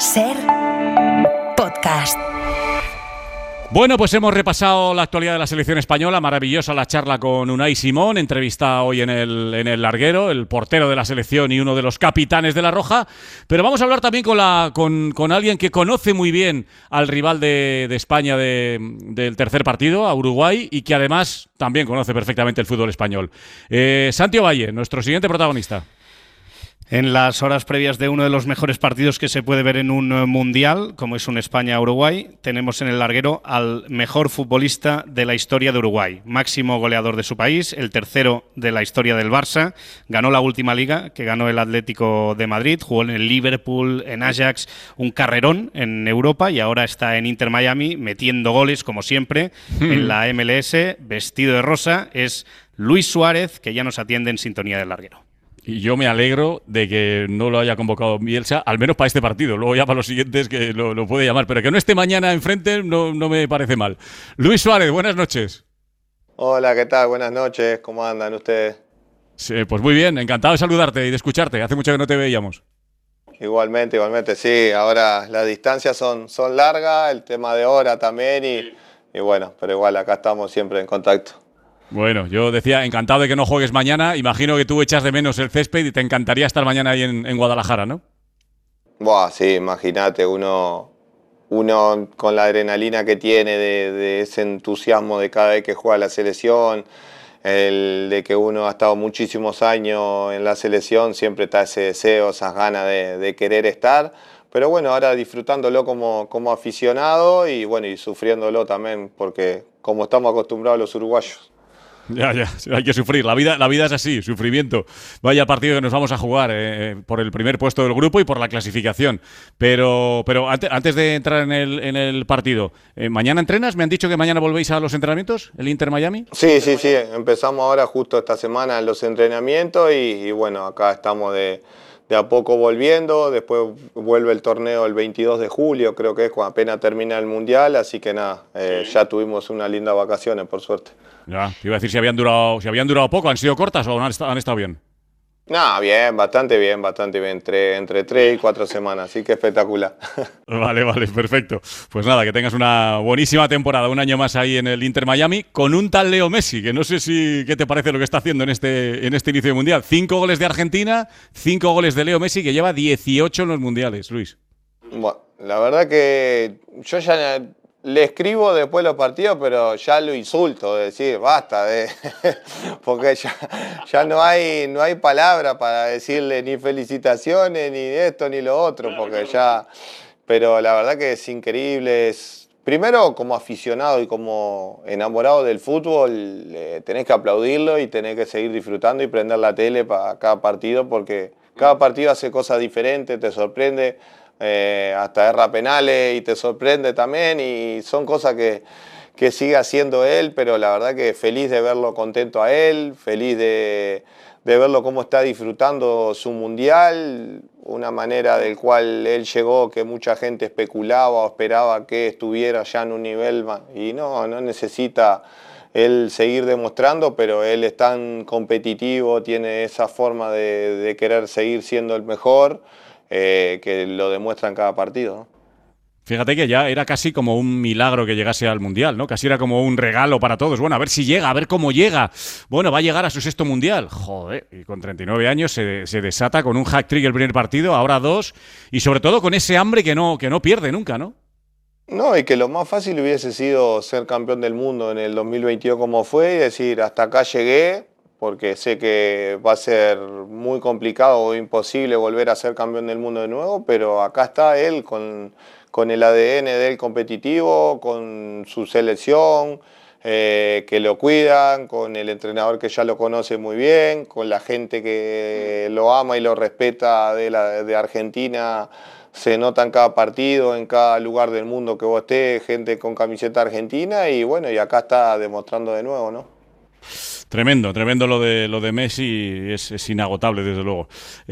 SER Podcast. Bueno, pues hemos repasado la actualidad de la selección española. Maravillosa la charla con Unai Simón, entrevista hoy en el Larguero, el portero de la selección y uno de los capitanes de la Roja. Pero vamos a hablar también con alguien que conoce muy bien al rival de España del tercer partido, a Uruguay, y que además también conoce perfectamente el fútbol español. Santi Ovalle, nuestro siguiente protagonista. En las horas previas de uno de los mejores partidos que se puede ver en un mundial, como es un España-Uruguay, tenemos en el Larguero al mejor futbolista de la historia de Uruguay, máximo goleador de su país, el tercero de la historia del Barça, ganó la última liga, que ganó el Atlético de Madrid, jugó en el Liverpool, en Ajax, un carrerón en Europa y ahora está en Inter Miami metiendo goles, como siempre, en la MLS, vestido de rosa, es Luis Suárez, que ya nos atiende en sintonía del Larguero. Y yo me alegro de que no lo haya convocado Bielsa, al menos para este partido. Luego ya para los siguientes que lo puede llamar. Pero que no esté mañana enfrente no me parece mal. Luis Suárez, buenas noches. Hola, ¿qué tal? Buenas noches. ¿Cómo andan ustedes? Sí, pues muy bien. Encantado de saludarte y de escucharte. Hace mucho que no te veíamos. Igualmente. Sí, ahora las distancias son largas, el tema de hora también y bueno, pero igual acá estamos siempre en contacto. Bueno, yo decía, encantado de que no juegues mañana. Imagino que tú echas de menos el césped y te encantaría estar mañana ahí en Guadalajara, ¿no? Buah, sí, imagínate, uno con la adrenalina que tiene de ese entusiasmo de cada vez que juega la selección, el de que uno ha estado muchísimos años en la selección, siempre está ese deseo, esas ganas de querer estar. Pero bueno, ahora disfrutándolo como aficionado y bueno, y sufriéndolo también, porque como estamos acostumbrados los uruguayos. Ya, hay que sufrir. La vida es así, sufrimiento. Vaya partido que nos vamos a jugar por el primer puesto del grupo y por la clasificación. Pero antes de entrar en el partido, ¿mañana entrenas? ¿Me han dicho que mañana volvéis a los entrenamientos, el Inter Miami? Sí. Empezamos ahora justo esta semana en los entrenamientos y bueno, acá estamos de a poco volviendo. Después vuelve el torneo el 22 de julio, creo que es cuando apenas termina el Mundial. Así que nada, ya tuvimos unas lindas vacaciones, por suerte. Ya, te iba a decir si habían durado poco, ¿han sido cortas o han estado bien? No, bien, bastante bien, entre 3 y 4 semanas, así que espectacular. Vale, perfecto. Pues nada, que tengas una buenísima temporada, un año más ahí en el Inter Miami, con un tal Leo Messi, que no sé qué te parece lo que está haciendo en este inicio de Mundial. 5 goles de Argentina, 5 goles de Leo Messi, que lleva 18 en los Mundiales, Luis. Bueno, la verdad que yo ya le escribo después de los partidos, pero ya lo insulto, de decir, basta, porque ya no hay palabra para decirle ni felicitaciones, ni esto, ni lo otro, porque ya... Pero la verdad que es increíble, primero como aficionado y como enamorado del fútbol, tenés que aplaudirlo y tenés que seguir disfrutando y prender la tele para cada partido, porque cada partido hace cosas diferentes, te sorprende. Hasta erra penales y te sorprende también y son cosas que sigue haciendo él, pero la verdad que feliz de verlo contento a él, feliz de verlo cómo está disfrutando su mundial, una manera del cual él llegó que mucha gente especulaba o esperaba que estuviera ya en un nivel y no necesita él seguir demostrando, pero él es tan competitivo, tiene esa forma de querer seguir siendo el mejor, que lo demuestra en cada partido, ¿no? Fíjate que ya era casi como un milagro que llegase al Mundial, ¿no? Casi era como un regalo para todos. Bueno, a ver si llega, a ver cómo llega. Bueno, va a llegar a su 6º Mundial. Joder, y con 39 años se desata con un hat-trick el primer partido, ahora 2, y sobre todo con ese hambre que no pierde nunca, ¿no? No, y que lo más fácil hubiese sido ser campeón del mundo en el 2022 como fue y decir, hasta acá llegué, porque sé que va a ser muy complicado o imposible volver a ser campeón del mundo de nuevo, pero acá está él con el ADN de él competitivo, con su selección, que lo cuidan, con el entrenador que ya lo conoce muy bien, con la gente que lo ama y lo respeta de Argentina. Se nota en cada partido, en cada lugar del mundo que vos estés, gente con camiseta argentina y bueno, y acá está demostrando de nuevo, ¿no? Tremendo lo de Messi, es inagotable desde luego.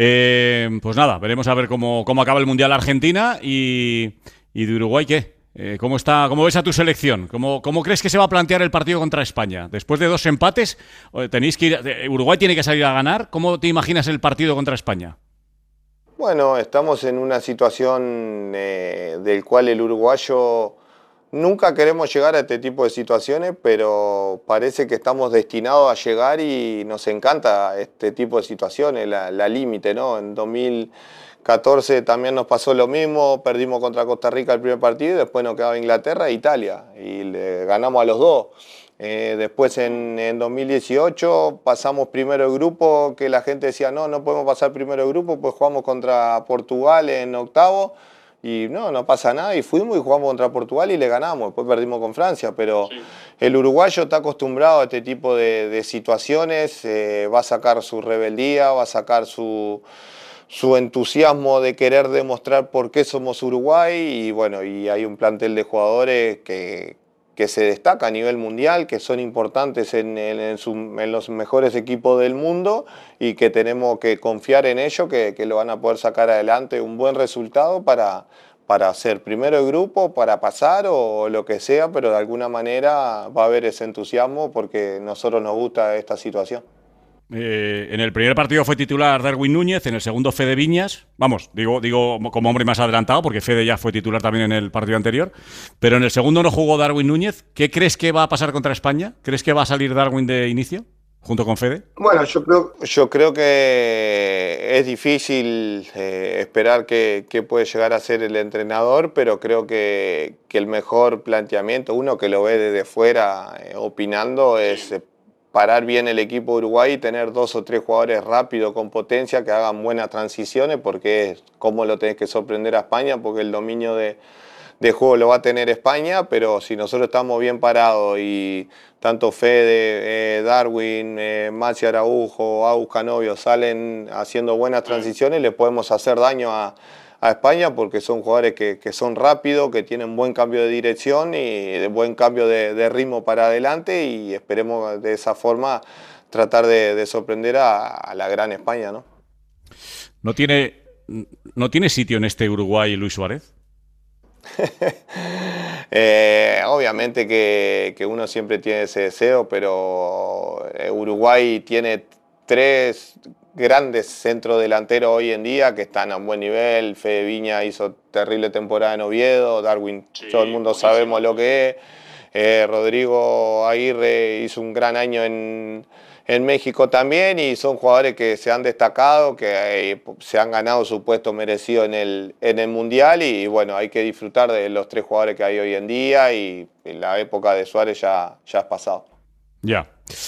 Pues nada, veremos a ver cómo acaba el Mundial Argentina y de Uruguay, ¿qué? ¿Cómo ves a tu selección? ¿Cómo crees que se va a plantear el partido contra España? Después de 2 empates, Uruguay tiene que salir a ganar. ¿Cómo te imaginas el partido contra España? Bueno, estamos en una situación del cual el uruguayo nunca queremos llegar a este tipo de situaciones, pero parece que estamos destinados a llegar y nos encanta este tipo de situaciones, la límite, ¿no? En 2014 también nos pasó lo mismo, perdimos contra Costa Rica el primer partido y después nos quedaba Inglaterra e Italia y le ganamos a los dos. Después en 2018 pasamos primero de grupo, que la gente decía no podemos pasar primero de grupo, pues jugamos contra Portugal en octavo y no pasa nada y fuimos y jugamos contra Portugal y le ganamos, después perdimos con Francia, pero sí. El uruguayo está acostumbrado a este tipo de situaciones, va a sacar su rebeldía, va a sacar su entusiasmo de querer demostrar por qué somos Uruguay y bueno, y hay un plantel de jugadores que se destaca a nivel mundial, que son importantes en los mejores equipos del mundo y que tenemos que confiar en ellos, que lo van a poder sacar adelante un buen resultado para ser primero de grupo, para pasar o lo que sea, pero de alguna manera va a haber ese entusiasmo porque a nosotros nos gusta esta situación. En el primer partido fue titular Darwin Núñez, en el segundo Fede Viñas. Vamos, digo como hombre más adelantado, porque Fede ya fue titular también en el partido anterior. Pero en el segundo no jugó Darwin Núñez. ¿Qué crees que va a pasar contra España? ¿Crees que va a salir Darwin de inicio, junto con Fede? Bueno, yo creo que es difícil esperar que puede llegar a ser el entrenador, pero creo que el mejor planteamiento, uno que lo ve desde fuera opinando, es parar bien el equipo de Uruguay y tener 2 o 3 jugadores rápidos con potencia que hagan buenas transiciones, porque es como lo tenés que sorprender a España, porque el dominio de juego lo va a tener España, pero si nosotros estamos bien parados y tanto Fede, Darwin, Maxi Araujo, Agus Canovio salen haciendo buenas transiciones, le podemos hacer daño a España porque son jugadores que son rápidos, que tienen buen cambio de dirección y buen cambio de ritmo para adelante y esperemos de esa forma tratar de sorprender a la gran España, ¿no? ¿No tiene sitio en este Uruguay Luis Suárez? Obviamente que uno siempre tiene ese deseo, pero Uruguay tiene 3 grandes centrodelanteros hoy en día que están a un buen nivel. Fede Viña hizo terrible temporada en Oviedo, Darwin, sí, todo el mundo sabemos lo que es. Rodrigo Aguirre hizo un gran año en México también y son jugadores que se han destacado, que se han ganado su puesto merecido en el Mundial y bueno, hay que disfrutar de los 3 jugadores que hay hoy en día y la época de Suárez ya es pasado. Ya.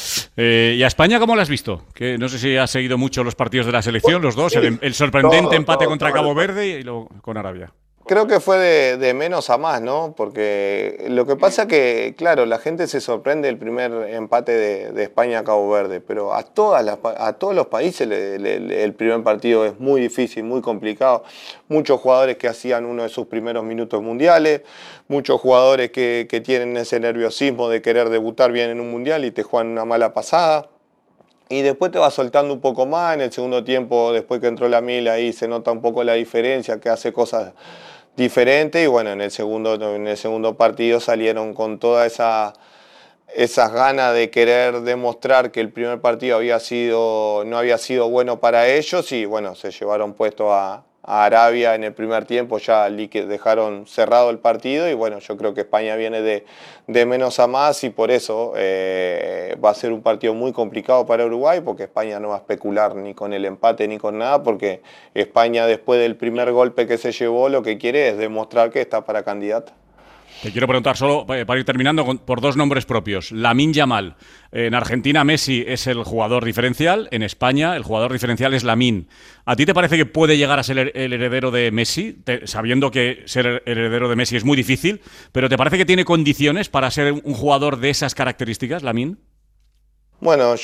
¿Y a España cómo lo has visto? Que no sé si has seguido mucho los partidos de la selección, los dos, sí, el sorprendente empate contra Cabo Verde y luego con Arabia. Creo que fue de menos a más, ¿no? Porque lo que pasa que, claro, la gente se sorprende del primer empate de España a Cabo Verde, pero a todos los países el primer partido es muy difícil, muy complicado. Muchos jugadores que hacían uno de sus primeros minutos mundiales, muchos jugadores que tienen ese nerviosismo de querer debutar bien en un mundial y te juegan una mala pasada. Y después te va soltando un poco más, en el segundo tiempo, después que entró Lamil, ahí se nota un poco la diferencia, que hace cosas diferentes y bueno, en el segundo partido salieron con todas esas ganas de querer demostrar que el primer partido no había sido bueno para ellos y bueno, se llevaron puesto a Arabia en el primer tiempo, ya dejaron cerrado el partido y bueno, yo creo que España viene de menos a más y por eso va a ser un partido muy complicado para Uruguay porque España no va a especular ni con el empate ni con nada porque España después del primer golpe que se llevó lo que quiere es demostrar que está para candidata. Te quiero preguntar solo, para ir terminando, por 2 nombres propios. Lamine Yamal. En Argentina Messi es el jugador diferencial, en España el jugador diferencial es Lamine. ¿A ti te parece que puede llegar a ser el heredero de Messi, sabiendo que ser el heredero de Messi es muy difícil, pero te parece que tiene condiciones para ser un jugador de esas características, Lamine? Bueno,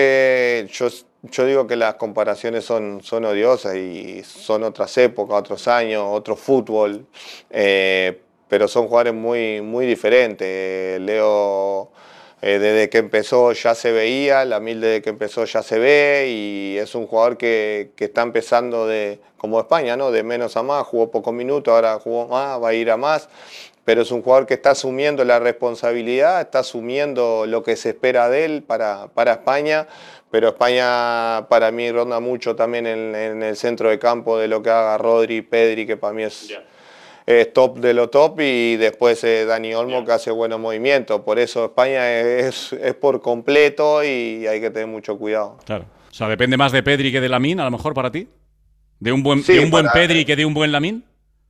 yo digo que las comparaciones son odiosas y son otras épocas, otros años, otro fútbol, pero son jugadores muy, muy diferentes. Leo, desde que empezó ya se veía, Lamil desde que empezó ya se ve y es un jugador que está empezando como España, ¿no? De menos a más, jugó pocos minutos, ahora jugó más, va a ir a más. pero es un jugador que está asumiendo la responsabilidad, está asumiendo lo que se espera de él para España, pero España para mí ronda mucho también en el centro de campo de lo que haga Rodri, Pedri, que para mí es top de lo top, y después Dani Olmo, que hace buenos movimientos. Por eso España es por completo y hay que tener mucho cuidado. Claro. O sea, depende más de Pedri que de Lamine, a lo mejor, para ti. ¿De un buen Pedri que de un buen Lamine?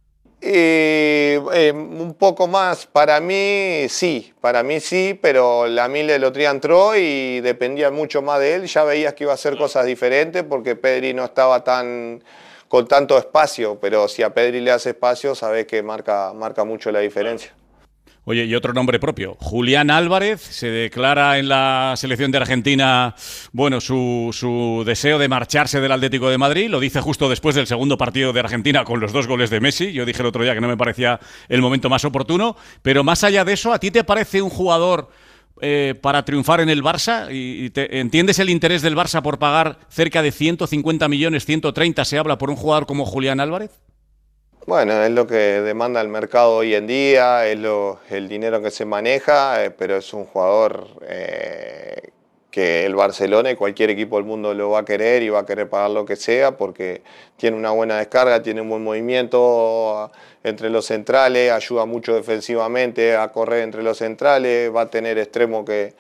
Un poco más, para mí sí, pero Lamine el otro día entró y dependía mucho más de él. Ya veías que iba a hacer cosas diferentes porque Pedri no estaba con tanto espacio, pero si a Pedri le hace espacio, sabes que marca mucho la diferencia. Oye, y otro nombre propio, Julián Álvarez, se declara en la selección de Argentina, bueno, su deseo de marcharse del Atlético de Madrid, lo dice justo después del segundo partido de Argentina con los 2 goles de Messi. Yo dije el otro día que no me parecía el momento más oportuno, pero más allá de eso, ¿a ti te parece un jugador para triunfar en el Barça? ¿Entiendes el interés del Barça por pagar cerca de 150 millones, 130 se habla, por un jugador como Julián Álvarez? Bueno, es lo que demanda el mercado hoy en día, es el dinero que se maneja, pero es un jugador que el Barcelona y cualquier equipo del mundo lo va a querer y va a querer pagar lo que sea porque tiene una buena descarga, tiene un buen movimiento entre los centrales, ayuda mucho defensivamente a correr entre los centrales, va a tener extremo que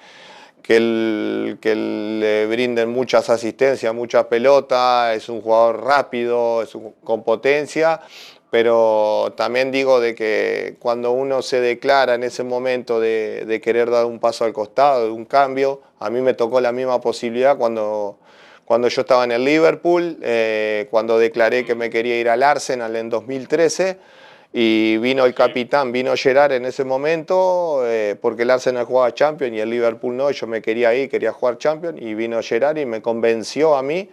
le brinden muchas asistencias, muchas pelotas, es un jugador rápido, con potencia. Pero también digo de que cuando uno se declara en ese momento de querer dar un paso al costado, de un cambio, a mí me tocó la misma posibilidad cuando yo estaba en el Liverpool, cuando declaré que me quería ir al Arsenal en 2013, y vino el capitán, vino Gerrard en ese momento, porque el Arsenal jugaba Champions y el Liverpool no, y yo me quería ir, quería jugar Champions, y vino Gerrard y me convenció a mí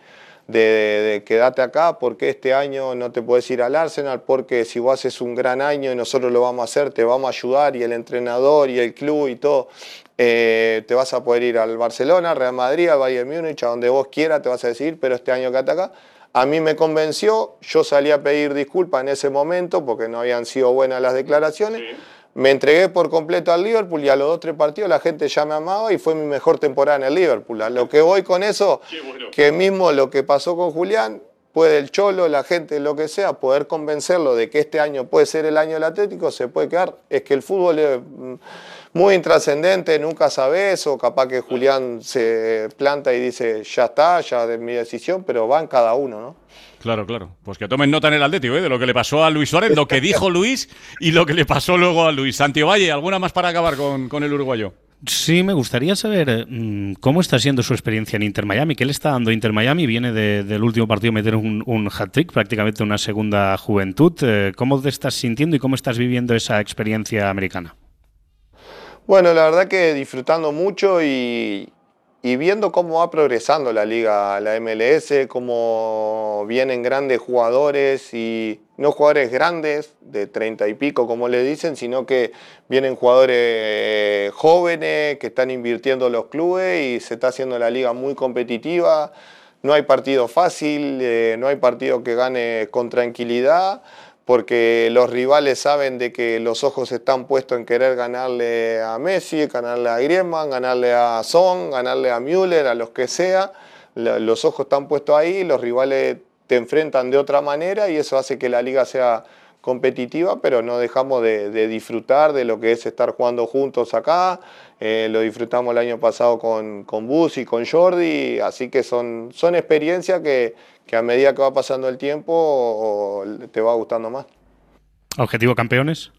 de quedarte acá porque este año no te puedes ir al Arsenal, porque si vos haces un gran año y nosotros lo vamos a hacer, te vamos a ayudar, y el entrenador y el club y todo, te vas a poder ir al Barcelona, Real Madrid, al Bayern Múnich, a donde vos quieras te vas a decidir, pero este año quedate acá. A mí me convenció, yo salí a pedir disculpas en ese momento porque no habían sido buenas las declaraciones. Sí. Me entregué por completo al Liverpool y a los 2 o 3 partidos la gente ya me amaba y fue mi mejor temporada en el Liverpool. A lo que voy con eso, bueno, que mismo lo que pasó con Julián, puede el Cholo, la gente, lo que sea, poder convencerlo de que este año puede ser el año del Atlético, se puede quedar. Es que el fútbol es muy intrascendente, nunca sabes, o capaz que Julián se planta y dice, ya está, ya es mi decisión, pero va en cada uno, ¿no? Claro, claro. Pues que tomen nota en el Atlético, de lo que le pasó a Luis Suárez, lo que dijo Luis y lo que le pasó luego a Luis. Santi Valle, ¿alguna más para acabar con el uruguayo? Sí, me gustaría saber cómo está siendo su experiencia en Inter Miami. ¿Qué le está dando Inter Miami? Viene del último partido meter un hat-trick, prácticamente una segunda juventud. ¿Cómo te estás sintiendo y cómo estás viviendo esa experiencia americana? Bueno, la verdad que disfrutando mucho y viendo cómo va progresando la liga, la MLS, cómo vienen grandes jugadores, y no jugadores grandes de 30 y pico como le dicen, sino que vienen jugadores jóvenes que están invirtiendo los clubes y se está haciendo la liga muy competitiva. No hay partido fácil, no hay partido que gane con tranquilidad, porque los rivales saben de que los ojos están puestos en querer ganarle a Messi, ganarle a Griezmann, ganarle a Son, ganarle a Müller, a los que sea. Los ojos están puestos ahí, los rivales te enfrentan de otra manera y eso hace que la liga sea competitiva, pero no dejamos de disfrutar de lo que es estar jugando juntos acá. Lo disfrutamos el año pasado con Bus y con Jordi, así que son experiencias que a medida que va pasando el tiempo te va gustando más. ¿Objetivo campeones?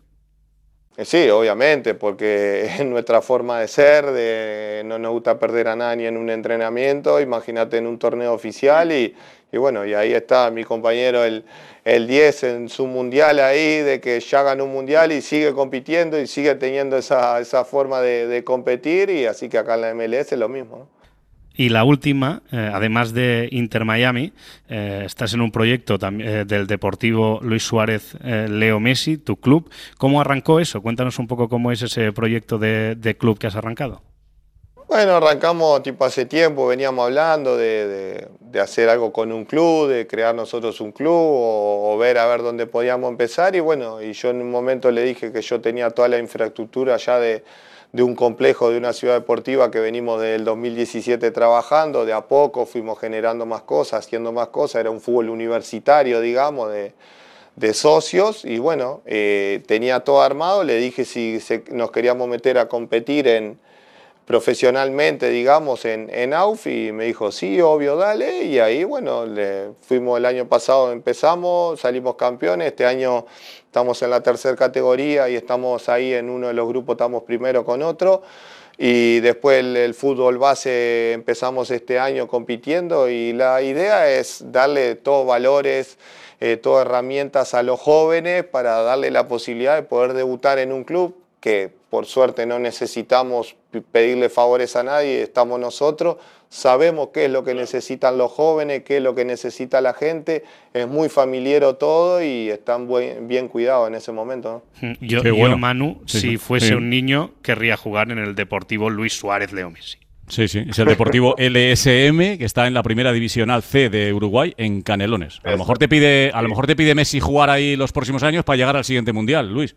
Sí, obviamente, porque es nuestra forma de ser, no nos gusta perder a nadie en un entrenamiento, imagínate en un torneo oficial y bueno, y ahí está mi compañero el 10 en su mundial ahí, de que ya ganó un mundial y sigue compitiendo y sigue teniendo esa forma de competir, y así que acá en la MLS es lo mismo, ¿no? Y la última, además de Inter Miami, estás en un proyecto del Deportivo Luis Suárez Leo Messi, tu club. ¿Cómo arrancó eso? Cuéntanos un poco cómo es ese proyecto de club que has arrancado. Bueno, arrancamos tipo hace tiempo, veníamos hablando de hacer algo con un club, de crear nosotros un club o ver a ver dónde podíamos empezar. Y bueno, y yo en un momento le dije que yo tenía toda la infraestructura ya de un complejo, de una ciudad deportiva que venimos desde el 2017 trabajando. De a poco fuimos generando más cosas, haciendo más cosas. Era un fútbol universitario, digamos, de socios. Y bueno, tenía todo armado. Le dije si nos queríamos meter a competir profesionalmente, digamos, en AUF, y me dijo, sí, obvio, dale, y ahí, bueno, fuimos el año pasado, empezamos, salimos campeones, este año estamos en la tercera categoría y estamos ahí en uno de los grupos, estamos primero con otro, y después el fútbol base empezamos este año compitiendo, y la idea es darle todos valores, todas herramientas a los jóvenes para darle la posibilidad de poder debutar en un club que por suerte no necesitamos pedirle favores a nadie, estamos nosotros, sabemos qué es lo que necesitan los jóvenes, qué es lo que necesita la gente, es muy familiero todo y están bien cuidados en ese momento, ¿no? Yo, Manu, sí, si fuese un niño, querría jugar en el Deportivo Luis Suárez Leo Messi. Sí, es el Deportivo LSM, que está en la Primera Divisional C de Uruguay, en Canelones. A lo mejor te pide Messi jugar ahí los próximos años para llegar al siguiente Mundial, Luis.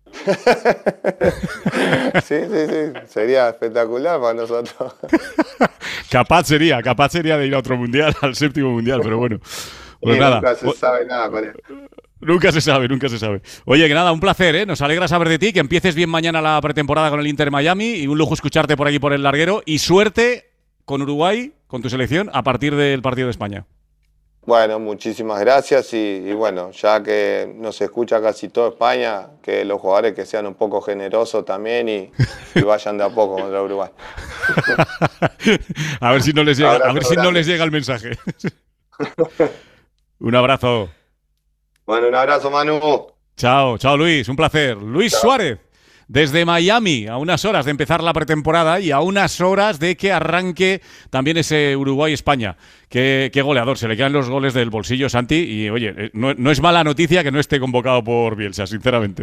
Sí, sería espectacular para nosotros. Capaz sería de ir a otro mundial, al séptimo mundial, pero bueno. Pues sí, nada. Nunca se sabe nada con él. Nunca se sabe. Oye, que nada, un placer, ¿eh? Nos alegra saber de ti, que empieces bien mañana la pretemporada con el Inter Miami y un lujo escucharte por aquí por el larguero y suerte con Uruguay, con tu selección, a partir del partido de España. Bueno, muchísimas gracias y bueno, ya que nos escucha casi toda España, que los jugadores que sean un poco generosos también y vayan de a poco contra Uruguay. A ver si no les llega el mensaje. Un abrazo. Bueno, un abrazo, Manu. Chao, Luis, un placer. Luis Suárez, desde Miami, a unas horas de empezar la pretemporada y a unas horas de que arranque también ese Uruguay-España. Qué goleador, se le quedan los goles del bolsillo, Santi, y oye, no es mala noticia que no esté convocado por Bielsa, sinceramente.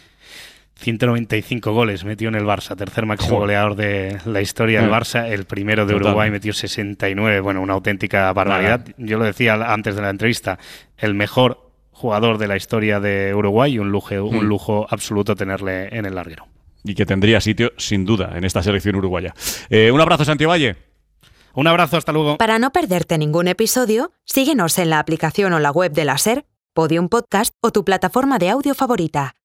195 goles metió en el Barça, tercer máximo goleador de la historia del Barça. El primero de Uruguay metió 69, bueno, una auténtica barbaridad. Yo lo decía antes de la entrevista, el mejor jugador de la historia de Uruguay y un lujo absoluto tenerle en el larguero. Y que tendría sitio, sin duda, en esta selección uruguaya. Un abrazo, Santi Valle. Un abrazo, hasta luego. Para no perderte ningún episodio, síguenos en la aplicación o la web de la SER, Podium Podcast o tu plataforma de audio favorita.